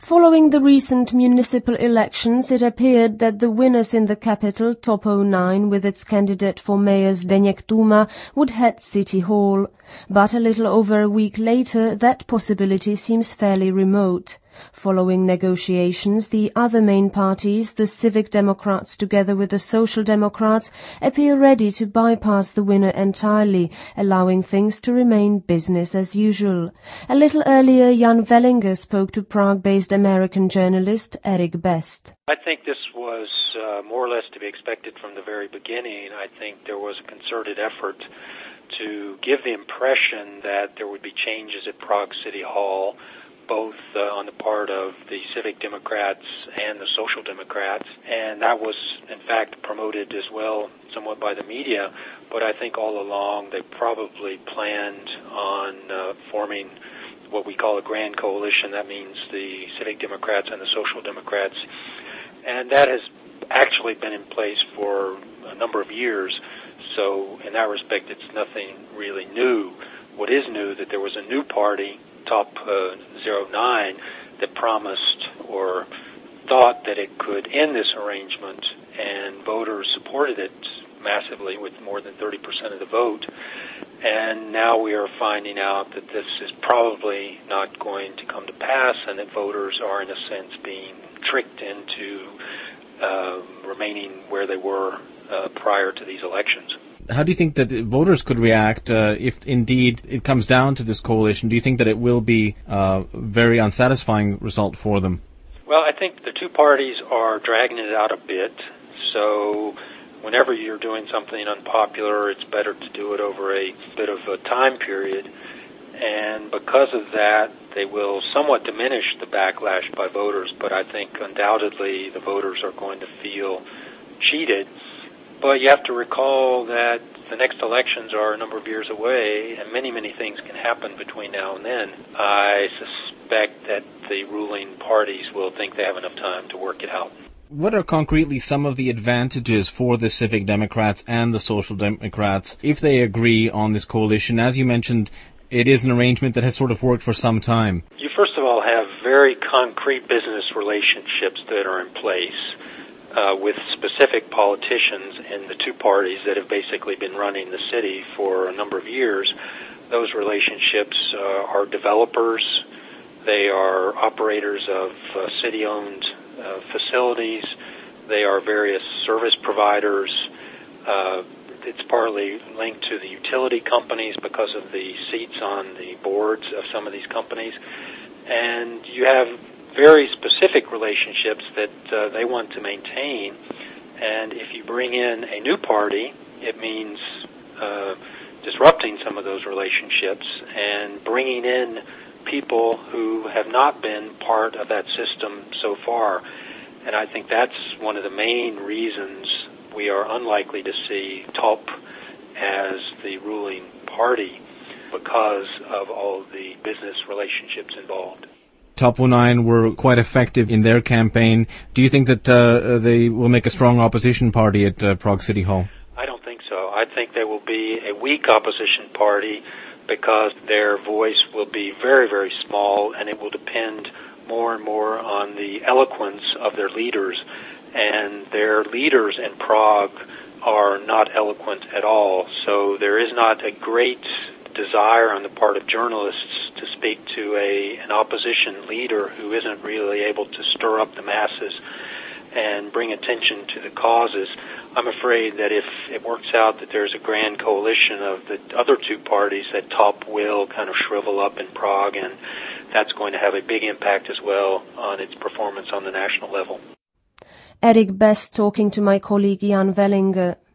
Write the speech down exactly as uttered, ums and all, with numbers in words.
Following the recent municipal elections, it appeared that the winners in the capital, Top oh nine, with its candidate for mayor Zdeněk Tuma, would head City Hall. But a little over a week later, that possibility seems fairly remote. Following negotiations, the other main parties, the Civic Democrats together with the Social Democrats, appear ready to bypass the winner entirely, allowing things to remain business as usual. A little earlier, Jan Vellinger spoke to Prague-based American journalist Erik Best. I think this was uh, more or less to be expected from the very beginning. I think there was a concerted effort to give the impression that there would be changes at Prague City Hall, both uh, on the part of the Civic Democrats and the Social Democrats, and that was in fact promoted as well somewhat by the media, but I think all along they probably planned on uh, forming what we call a grand coalition. That means the Civic Democrats and the Social Democrats, and that has actually been in place for a number of years, so in that respect it's nothing really new. What is new that there was a new party, Top uh, oh nine, that promised or thought that it could end this arrangement, and voters supported it massively with more than thirty percent of the vote. And now we are finding out that this is probably not going to come to pass, and that voters are in a sense being tricked into uh, remaining where they were uh, prior to these elections. How do you think that voters could react uh, if indeed it comes down to this coalition? Do you think that it will be a very unsatisfying result for them? Well, I think the two parties are dragging it out a bit. So whenever you're doing something unpopular, it's better to do it over a bit of a time period. And because of that, they will somewhat diminish the backlash by voters. But I think undoubtedly the voters are going to feel cheated. But you have to recall that the next elections are a number of years away, and many, many things can happen between now and then. I suspect that the ruling parties will think they have enough time to work it out. What are concretely some of the advantages for the Civic Democrats and the Social Democrats if they agree on this coalition? As you mentioned, it is an arrangement that has sort of worked for some time. You first of all have very concrete business relationships that are in place. Uh, with specific politicians in the two parties that have basically been running the city for a number of years. Those relationships uh, are developers, they are operators of uh, city-owned uh, facilities, they are various service providers. Uh, it's partly linked to the utility companies because of the seats on the boards of some of these companies. And you have very specific relationships that uh, they want to maintain, and if you bring in a new party, it means uh, disrupting some of those relationships and bringing in people who have not been part of that system so far. And I think that's one of the main reasons we are unlikely to see Top as the ruling party, because of all the business relationships involved. Top oh nine were quite effective in their campaign. Do you think that uh, they will make a strong opposition party at uh, Prague City Hall? I don't think so. I think they will be a weak opposition party because their voice will be very, very small, and it will depend more and more on the eloquence of their leaders. And their leaders in Prague are not eloquent at all. So there is not a great desire on the part of journalists to speak to a an opposition leader who isn't really able to stir up the masses and bring attention to the causes. I'm afraid that if it works out that there's a grand coalition of the other two parties, that Top will kind of shrivel up in Prague, and that's going to have a big impact as well on its performance on the national level. Erik Best talking to my colleague Jan Vellinger.